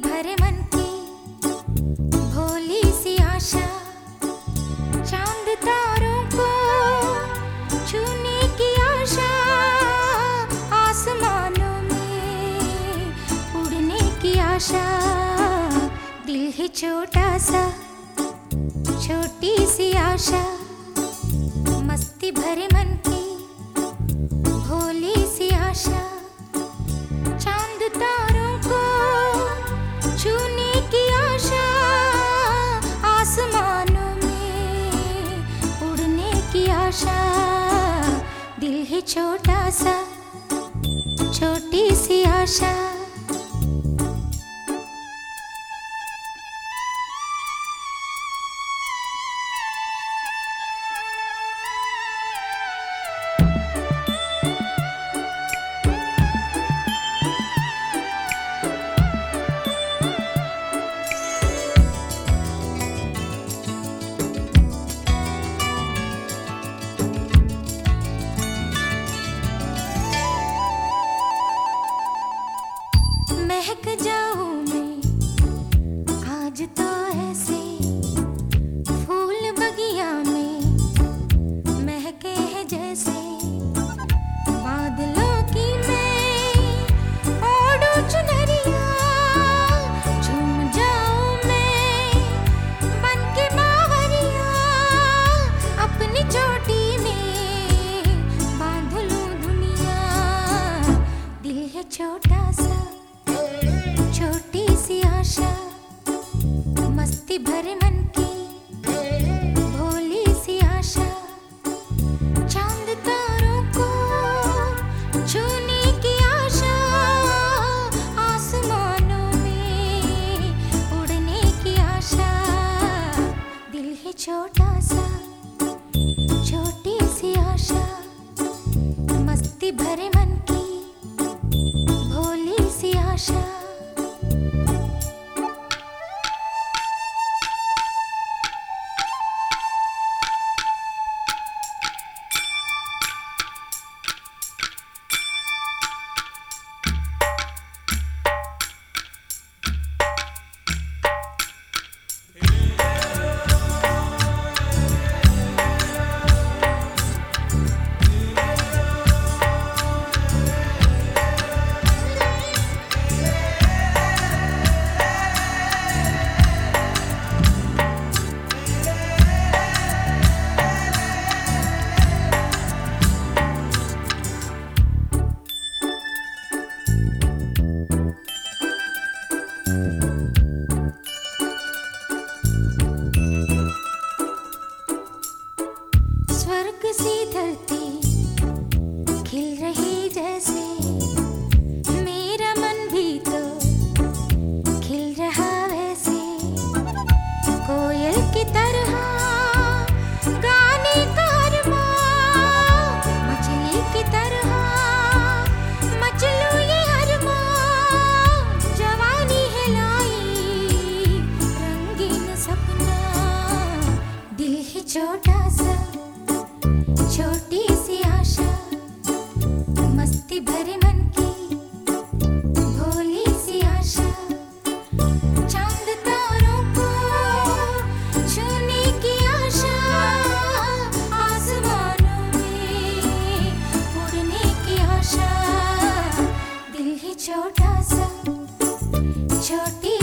भरे मन की भोली सी आशा, चांद तारों को छूने की आशा, आसमानों में उड़ने की आशा। दिल है छोटा सा, छोटी सी आशा, मस्ती भरे मन की भोली सी आशा, चांद तारों को छूने की आशा, आसमानों में उड़ने की आशा। दिल है छोटा सा, छोटी सी आशा। महक जाऊं मैं आज तो ऐसे, फूल बगिया में महके हैं जैसे, बादलों की मैं ओढ़ू चुनरिया, झूम जाऊं मैं बन के बावरिया, अपनी चोटी में बांध लूं दुनिया। दिल है छोटा सा, छोटी सी आशा, मस्ती भरे मन की भोली सी आशा, चांद तारों को छूने की आशा, आसमानों में उड़ने की आशा। दिल है छोटा सा, छोटी सी आशा, मस्ती भरे मन की भोली सी आशा। स्वर्ग सी धरती खिल रही जैसे, मेरा मन भी तो खिल रहा वैसे, कोयल की तरह गाने का अरमां, मछली की तरह मचलूं ये अरमां, जवानी है लाई रंगीन सपना। दिल है छोटा सा, छोटी सी आशा, मस्ती भरे मन की भोली सी आशा, चांद तारों को छूने की आशा, आसमानों में उड़ने की आशा। दिल है छोटा सा, छोटी